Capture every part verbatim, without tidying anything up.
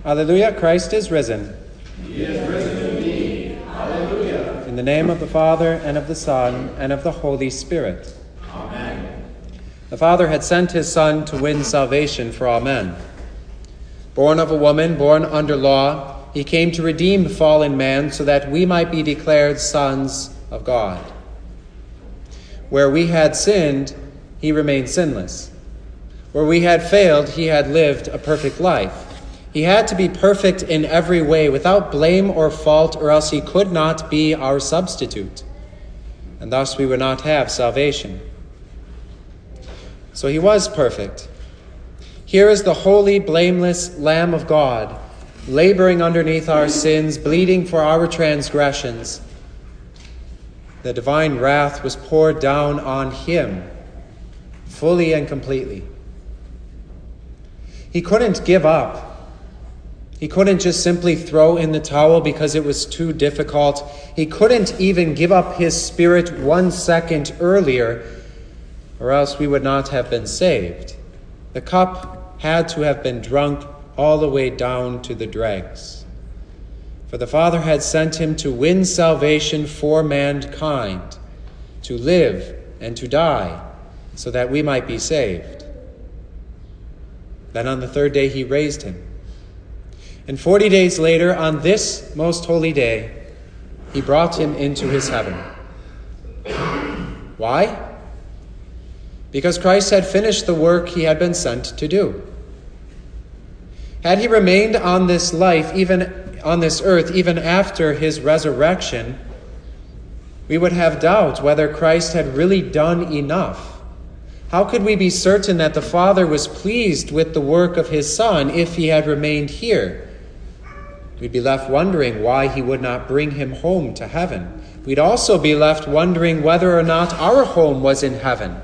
Alleluia, Christ is risen. He is risen indeed. Alleluia. In the name of the Father, and of the Son, and of the Holy Spirit. Amen. The Father had sent his Son to win salvation for all men. Born of a woman, born under law, he came to redeem fallen man so that we might be declared sons of God. Where we had sinned, he remained sinless. Where we had failed, he had lived a perfect life. He had to be perfect in every way, without blame or fault, or else he could not be our substitute. And thus we would not have salvation. So he was perfect. Here is the holy, blameless Lamb of God, laboring underneath our sins, bleeding for our transgressions. The divine wrath was poured down on him, fully and completely. He couldn't give up. He couldn't just simply throw in the towel because it was too difficult. He couldn't even give up his spirit one second earlier, or else we would not have been saved. The cup had to have been drunk all the way down to the dregs. For the Father had sent him to win salvation for mankind, to live and to die, so that we might be saved. Then on the third day he raised him. And forty days later, on this most holy day, he brought him into his heaven. Why? Because Christ had finished the work he had been sent to do. Had he remained on this life, even on this earth, even after his resurrection, we would have doubt whether Christ had really done enough. How could we be certain that the Father was pleased with the work of his Son if he had remained here? We'd be left wondering why he would not bring him home to heaven. We'd also be left wondering whether or not our home was in heaven.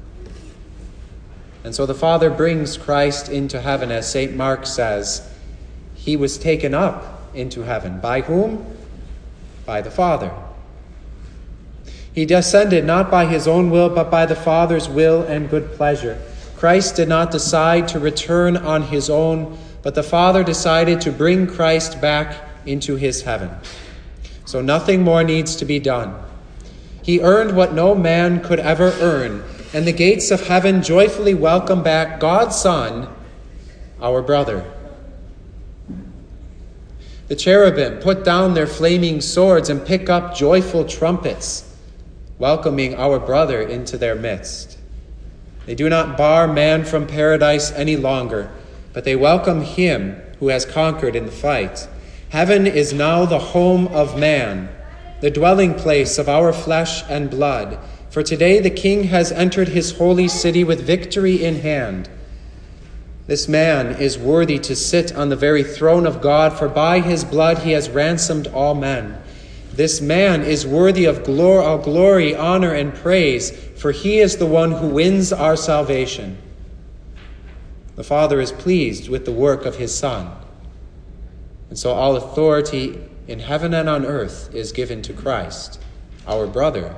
And so the Father brings Christ into heaven, as Saint Mark says. He was taken up into heaven. By whom? By the Father. He descended not by his own will, but by the Father's will and good pleasure. Christ did not decide to return on his own, but the Father decided to bring Christ back into his heaven. So nothing more needs to be done. He earned what no man could ever earn, and the gates of heaven joyfully welcome back God's Son, our brother. The cherubim put down their flaming swords and pick up joyful trumpets, welcoming our brother into their midst. They do not bar man from paradise any longer, but they welcome him who has conquered in the fight. Heaven is now the home of man, the dwelling place of our flesh and blood. For today the King has entered his holy city with victory in hand. This man is worthy to sit on the very throne of God, for by his blood he has ransomed all men. This man is worthy of glory, honor, and praise, for he is the one who wins our salvation. The Father is pleased with the work of his Son. And so all authority in heaven and on earth is given to Christ, our brother.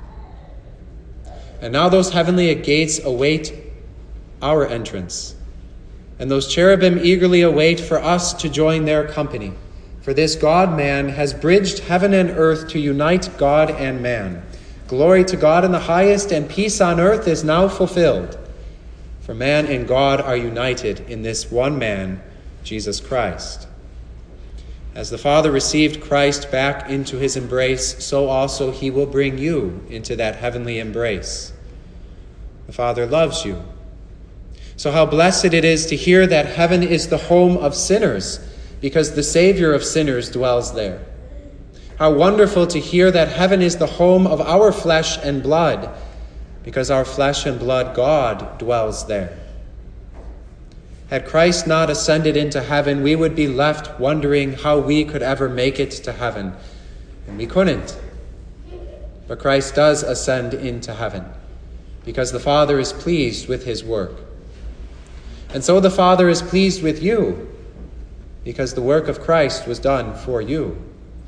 And now those heavenly gates await our entrance. And those cherubim eagerly await for us to join their company. For this God-man has bridged heaven and earth to unite God and man. Glory to God in the highest, and peace on earth is now fulfilled. For man and God are united in this one man, Jesus Christ. As the Father received Christ back into his embrace, so also he will bring you into that heavenly embrace. The Father loves you. So how blessed it is to hear that heaven is the home of sinners, because the Savior of sinners dwells there. How wonderful to hear that heaven is the home of our flesh and blood, because our flesh and blood God dwells there. Had Christ not ascended into heaven, we would be left wondering how we could ever make it to heaven. And we couldn't. But Christ does ascend into heaven, because the Father is pleased with his work. And so the Father is pleased with you, because the work of Christ was done for you.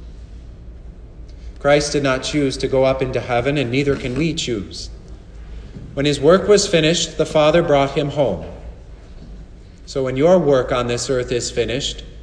Christ did not choose to go up into heaven, and neither can we choose. When his work was finished, the Father brought him home. So when your work on this earth is finished,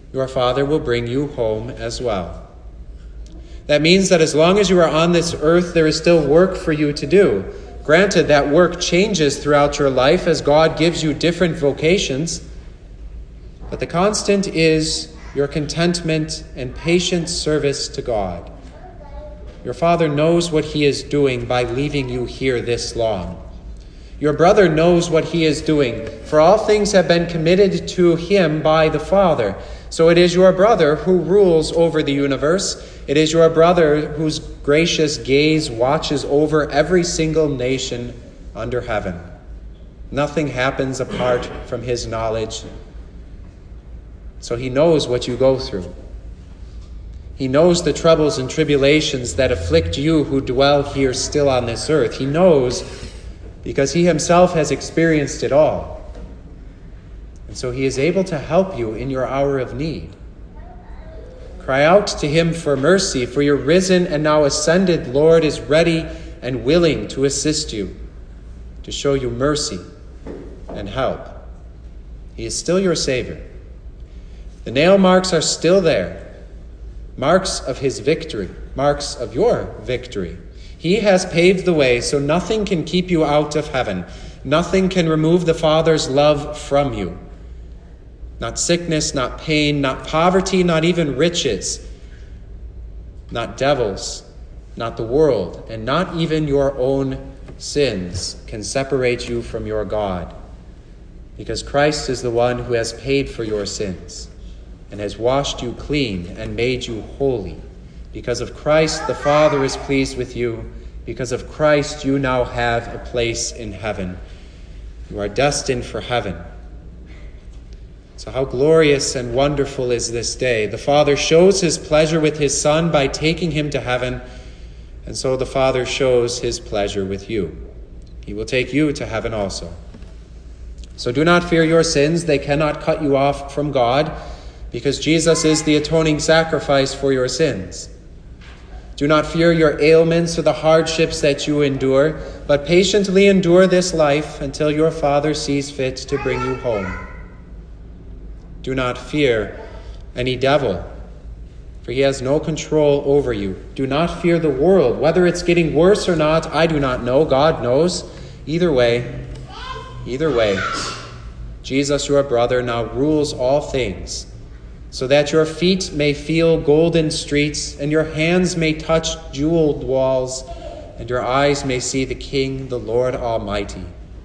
your Father will bring you home as well. That means that as long as you are on this earth, there is still work for you to do. Granted, that work changes throughout your life as God gives you different vocations, but the constant is your contentment and patient service to God. Your Father knows what he is doing by leaving you here this long. Your brother knows what he is doing, for all things have been committed to him by the Father. So it is your brother who rules over the universe. It is your brother whose gracious gaze watches over every single nation under heaven. Nothing happens apart from his knowledge. So he knows what you go through. He knows the troubles and tribulations that afflict you who dwell here still on this earth. He knows because he himself has experienced it all. And so he is able to help you in your hour of need. Cry out to him for mercy, for your risen and now ascended Lord is ready and willing to assist you, to show you mercy and help. He is still your Savior. The nail marks are still there, marks of his victory, marks of your victory. He has paved the way, so nothing can keep you out of heaven. Nothing can remove the Father's love from you. Not sickness, not pain, not poverty, not even riches, not devils, not the world, and not even your own sins can separate you from your God, because Christ is the one who has paid for your sins and has washed you clean and made you holy. Because of Christ, the Father is pleased with you. Because of Christ, you now have a place in heaven. You are destined for heaven. So how glorious and wonderful is this day. The Father shows his pleasure with his Son by taking him to heaven, and so the Father shows his pleasure with you. He will take you to heaven also. So do not fear your sins. They cannot cut you off from God, because Jesus is the atoning sacrifice for your sins. Do not fear your ailments or the hardships that you endure, but patiently endure this life until your Father sees fit to bring you home. Do not fear any devil, for he has no control over you. Do not fear the world. Whether it's getting worse or not, I do not know. God knows. Either way, either way, Jesus, your brother, now rules all things, so that your feet may feel golden streets, and your hands may touch jeweled walls, and your eyes may see the King, the Lord Almighty.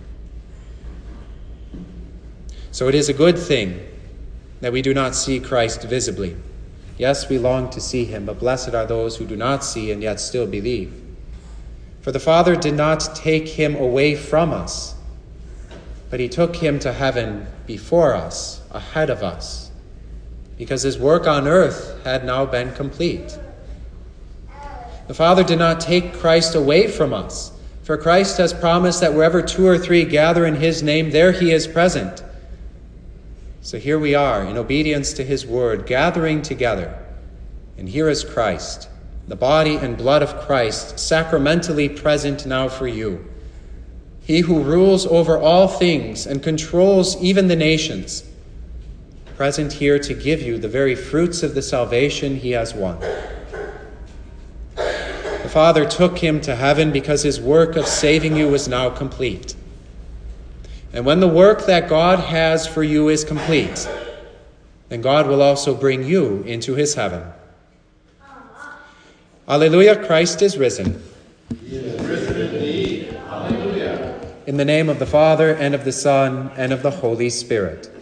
So it is a good thing that we do not see Christ visibly. Yes, we long to see him, but blessed are those who do not see and yet still believe. For the Father did not take him away from us, but he took him to heaven before us, ahead of us, because his work on earth had now been complete. The Father did not take Christ away from us, for Christ has promised that wherever two or three gather in his name, there he is present. So here we are, in obedience to his word, gathering together. And here is Christ, the body and blood of Christ, sacramentally present now for you. He who rules over all things and controls even the nations, present here to give you the very fruits of the salvation he has won. The Father took him to heaven because his work of saving you was now complete. And when the work that God has for you is complete, then God will also bring you into his heaven. Alleluia, Christ is risen. He is risen indeed. Alleluia. In the name of the Father, and of the Son, and of the Holy Spirit.